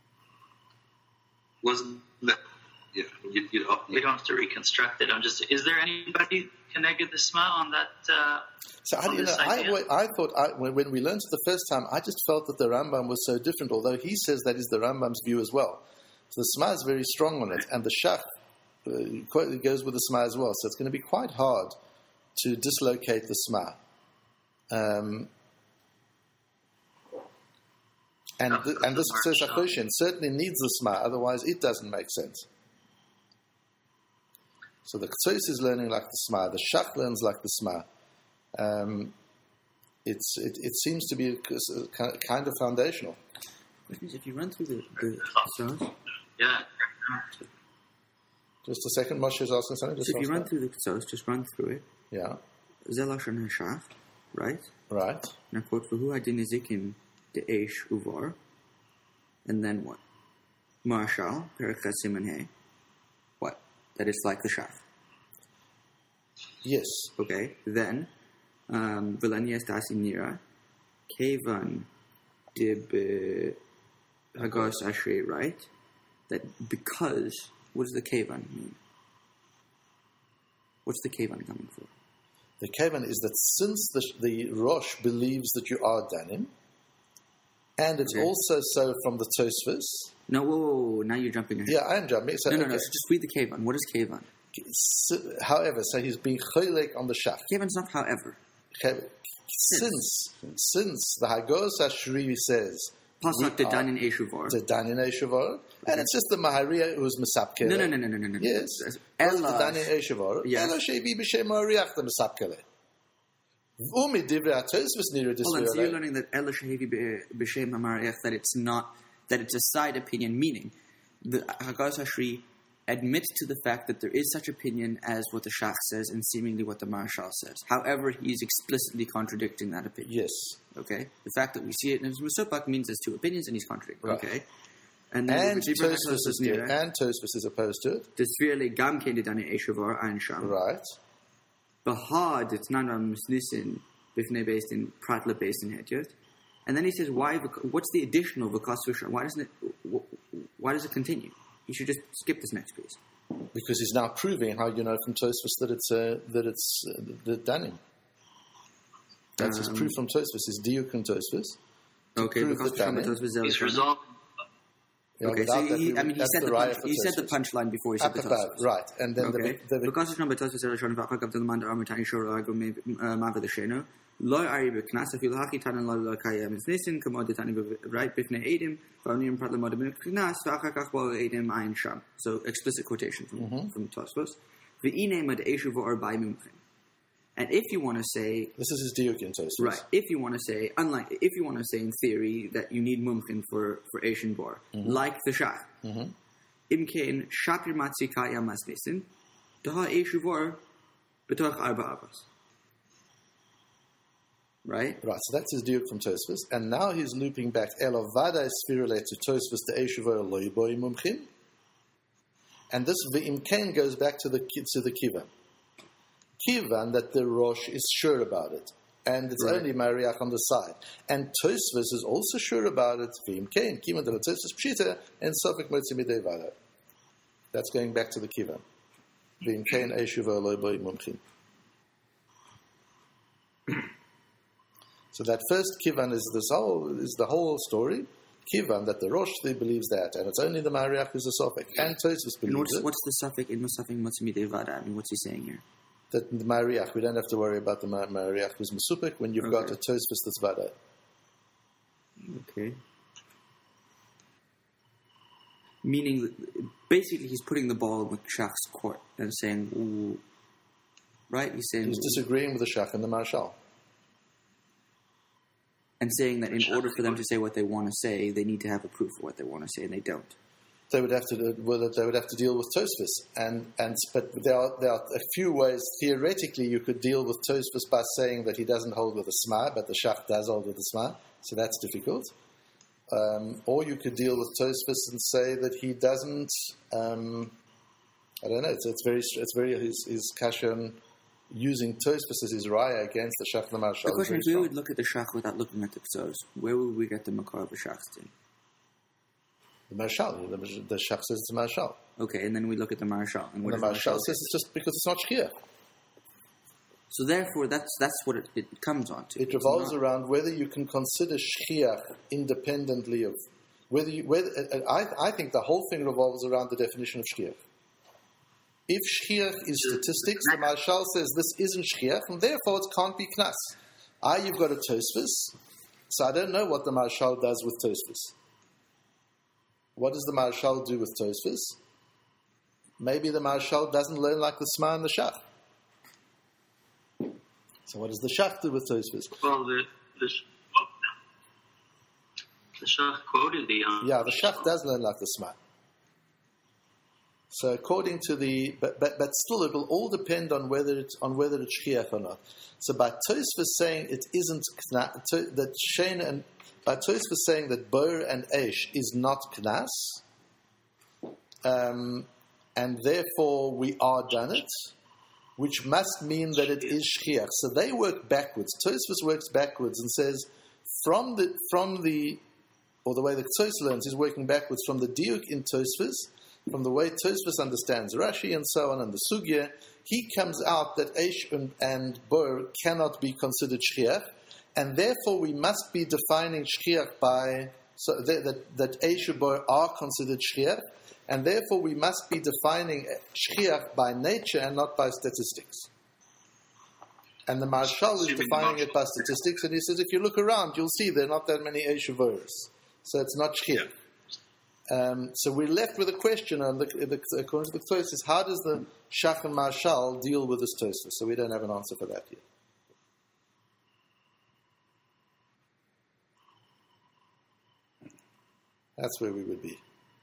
Speaker 3: wasn't that. Yeah,
Speaker 2: we don't have to reconstruct it. Is there anybody connected the Sma on that?
Speaker 1: So how do you know? I thought when we learned it the first time, I just felt that the Rambam was so different. Although he says that is the Rambam's view as well. So the Sma is very strong on it, and the Shach goes with the Sma as well. So it's going to be quite hard to dislocate the Sma. And this Ketzois HaChoshen certainly needs the Sma, otherwise it doesn't make sense. So the Ketzois is learning like the Sma, the Shach learns like the Sma. It seems to be kind of foundational.
Speaker 4: Which means if you run through the Ketzois...
Speaker 2: Yeah.
Speaker 1: Just a second, Moshe is asking something.
Speaker 4: So if you run through the Ketzois, just run through it.
Speaker 1: Yeah.
Speaker 4: Zelashon Hashach, right?
Speaker 1: Right.
Speaker 4: Now quote, V'hu hadinizikim de'esh uvar. And then what? Marshal, Perikat Siman He. What? That it's like the Shach.
Speaker 1: Yes.
Speaker 4: Okay. Then, V'lanias Tasi Nira, Kevan Dib Hagos Ashrei, right? That because, what does the Kevan mean? What's the Kevan coming for?
Speaker 1: The Kevan is that since the Rosh believes that you are Danim, and it's also so from the Tosfos.
Speaker 4: No, whoa, now you're jumping ahead.
Speaker 1: Yeah, I am jumping. So,
Speaker 4: no, so just read the Kevan. What is Kevan?
Speaker 1: However, so he's being cholek on the Shach.
Speaker 4: Kevan's not however.
Speaker 1: Since the Hagos Ashri says,
Speaker 4: Pasuk the Danin Eshuvar.
Speaker 1: The Danin Eshuvar. And it's just the Maharia who's Mesapkele.
Speaker 4: No.
Speaker 1: Yes.
Speaker 4: Ella.
Speaker 1: The Danin Eshuvar. Ella Shevi B'Shem Maharia the Mesapkele. Umi Divrei HaTosfos Nira Disvei.
Speaker 4: Hold on, so you're learning that Ella Shevi B'Shem Maharia, that it's a side opinion, meaning the Hagos Ashri admits to the fact that there is such opinion as what the Shach says and seemingly what the Marshal says. However, he's explicitly contradicting that opinion.
Speaker 1: Yes.
Speaker 4: Okay? The fact that we see it in Musupak means there's two opinions and he's contradicting.
Speaker 1: Right.
Speaker 4: Okay? And Tosfos
Speaker 1: is opposed to it.
Speaker 4: Desvirle gam kein dane eshavar einsham.
Speaker 1: Right.
Speaker 4: Bahad it's nana muslisin bifnei based in pratla based in hedyot. And then he says, why? What's the additional v'kasvusha? Why does it continue? You should just skip this next piece.
Speaker 1: Because he's now proving how you know from Tosfos that it's the Danim. That's his proof from Tosfos. His diuk from Tosfos.
Speaker 4: Okay, because
Speaker 2: he's resolved.
Speaker 1: Okay,
Speaker 4: so he said the punchline before he said the Tosfos.
Speaker 1: Right, and then
Speaker 4: because it's number Tosfos Elashon v'achagav to the man armor tiny shor argo mave the sheno לא ארי בקנס, אפילו הכי תנא לא קיים מסניסין, כמו דתני ברייט בפני עדים, ואומרים פרט למוד בקנס, ואחר כך בו עדים עין שם. So, explicit quotation from Tosfos. והנה מדעי שבו 4 מומחים. And if you want to say...
Speaker 1: This is his diuk in Tosfos.
Speaker 4: Right. If you want to say in theory that you need mumchin for Eishin Bor, like the Shach, Imkein Shapir Matzi Kaya Masnisin, Daha Eishin Bor, Betoch Arba Abbas. Right?
Speaker 1: Right, so that's his diuk from Tosfos. And now he's looping back Elovada Spirule to Tosfos, the Eishin Bor Loiboi Mumchin. And this V'imkein goes back to the Kivan. Kivan, that the Rosh is sure about it. And it's only Mariach on the side. And Tosfos is also sure about it. V'imkein, Kivan, the Tosfos Pshita, and Sofik Motzi Midei Vada. That's going back to the Kivan. V'imkein Eishu V'oloi Boi Mumchin. So that first Kivan is the whole story. Kivan, that the Rosh believes that, and it's only the Mariach who's a Sofik. And Tosfos believes it.
Speaker 4: What's the Sofik in Sofik Motzi Midei Vada? I mean, what's he saying here?
Speaker 1: That the Mariach, we don't have to worry about the Mariach who's Mesupik when you've got a Tosfos that's Vada.
Speaker 4: Okay. Meaning, basically, he's putting the ball in the Shach's court and saying, ooh, right? He's saying...
Speaker 1: He's disagreeing with the Shach and the Marshal.
Speaker 4: And saying that in order for them to say what they want to say, they need to have a proof of what they want to say, and they don't.
Speaker 1: They would have to deal with Tosfos, but there are a few ways. Theoretically, you could deal with Tosfos by saying that he doesn't hold with the Sma, but the Shach does hold with the Sma, so that's difficult. Or you could deal with Tosfos and say that he doesn't. I don't know. It's very his kashan using Tosfos as his raya against the Shach and the Marshal.
Speaker 4: The question is, we would look at the Shach without looking at the Ksos. Where would we get the Makar of the Shach's din?
Speaker 1: The Marshal. The Shach says it's the Marshal.
Speaker 4: Okay, and then we look at the Marshal. And
Speaker 1: the Marshal says it's just because it's not Shchiach.
Speaker 4: So therefore, that's what it comes on to.
Speaker 1: It revolves around whether you can consider Shchiach independently of... I think the whole thing revolves around the definition of Shchiach. If Shchiach is statistics, the Marshal says this isn't Shchiach, and therefore it can't be Knas. You've got a Tosfos, so I don't know what the Marshal does with Tosfos. What does the Marshal do with Tosfos? Maybe the Marshal doesn't learn like the Sma and the Shach. So what does the Shach do with Tosfos?
Speaker 2: Well, the Shach quoted the...
Speaker 1: Yeah, the Shach does learn like the Sma. So according to the... But still, it will all depend on whether it's Shchiach or not. So by Tosfos saying it isn't... That Shein and... By Tosfos saying that Bor and Eish is not Knas, and therefore we are done it, which must mean that it is Shchiach. So they work backwards. Tosfos works backwards and says, or the way the Tzos learns, he's working backwards from the diuk in Tosfos, from the way Tosfos understands Rashi and so on, and the Sugya, he comes out that Eish and Bor cannot be considered Shchiach, and therefore we must be defining Shchiach by, so that Eish and Bor are considered Shchiach, and therefore we must be defining Shchiach by nature and not by statistics. And the Marshal is defining it by statistics, and he says if you look around, you'll see there are not that many Eish and Bors. So it's not Shchiach. So we're left with a question, according to the Tosfos, how does the Shach and Marshal deal with this Tosfos? So we don't have an answer for that yet. That's where we would be.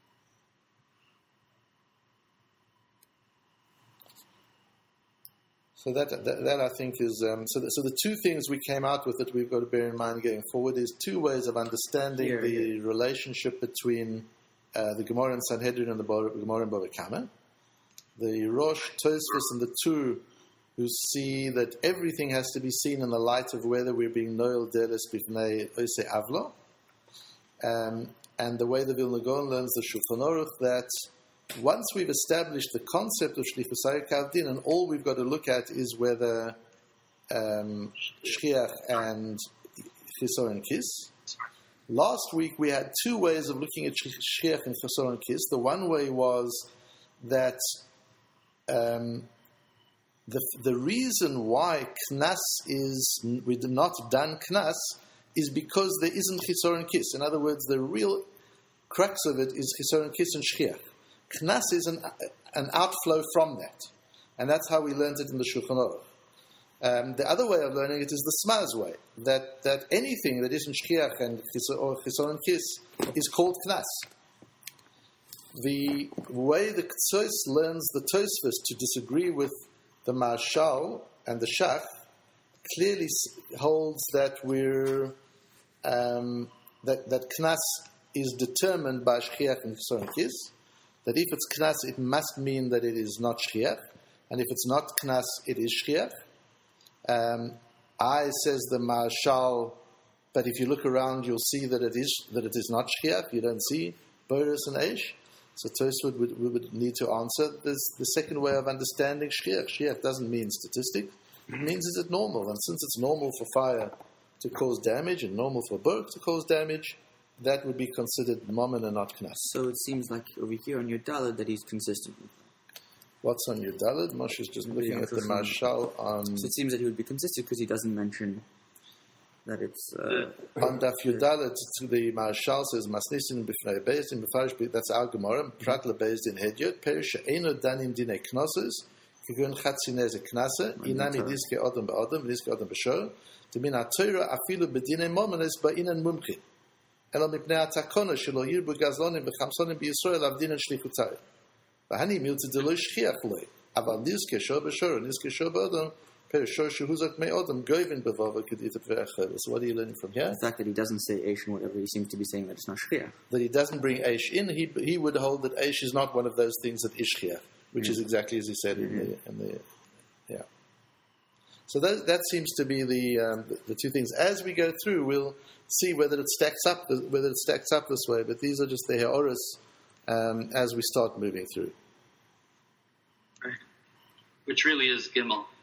Speaker 1: So that I think is so the two things we came out with that we've got to bear in mind going forward is two ways of understanding the relationship between the Gemara and Sanhedrin and the Gemara and Bava Kama. The Rosh, Tosfos, and the two who see that everything has to be seen in the light of whether we're being noel delis b'fnei ose avlo. And the way the Vilna Gaon learns the Shulchan Aruch, that once we've established the concept of Shlichus Hayakav Din, and all we've got to look at is whether Shchiach and Chisor and Kis. Last week we had two ways of looking at Shchiach and Chisor and Kis. The one way was that the reason why knas we do not done knas is because there isn't chisoron kiss. In other words, the real crux of it is chisoron kiss and shchiach. Knas is an outflow from that, and that's how we learned it in the Shulchan Aruch. The other way of learning it is the Smaz way, that anything that isn't shchiach and or chisoron kiss is called knas. The way the Ktsos learns the Tosfos to disagree with the Marshal and the Shach clearly holds that that knas is determined by shchiach and chisoron kiss. That if it's knas, it must mean that it is not shchiach, and if it's not knas, it is shchiach. Says the Marshal, but if you look around, you'll see that it is not shchiach. You don't see boris and eish. So Tosfot would need to answer the second way of understanding shchiach. Shchiach doesn't mean statistic. It means is it normal? And since it's normal for fire to cause damage and normal for burg to cause damage, that would be considered mammon and not knas.
Speaker 4: So it seems like over here on your Daled that he's consistent.
Speaker 1: What's on your Daled? Moshe is just looking at the Marshal on...
Speaker 4: So it seems that he would be consistent because he doesn't mention that it's...
Speaker 1: on Daf Yudalet, the Marshal says, Masnisin b'fnei bezdin b'farish, that's our Gemara, prat lebezdin hedyot, perish eino danim dinei knoses, kigun chatzineze knase, inami diske odom be'odom, diske odom b'shor, demin ha'toira afilu b'dinei momenes ba'inan mumchin. Elo mipnei ha'takona shelo yirbu gazlonim b'chamsonim b'Yisrael avdinan shlichutari. V'hani milti deloi shchiach loi, aval diske shor b'shor, diske shor be'odom, so what are you learning from here?
Speaker 4: The fact that he doesn't say Eish and whatever, he seems to be saying that it's not shchiach.
Speaker 1: That he doesn't bring Eish in, he would hold that Eish is not one of those things that is shchiach, which is exactly as he said in the yeah. So that seems to be the two things. As we go through, we'll see whether it stacks up this way. But these are just the heoros as we start moving through.
Speaker 2: Right. Which really is Gimel.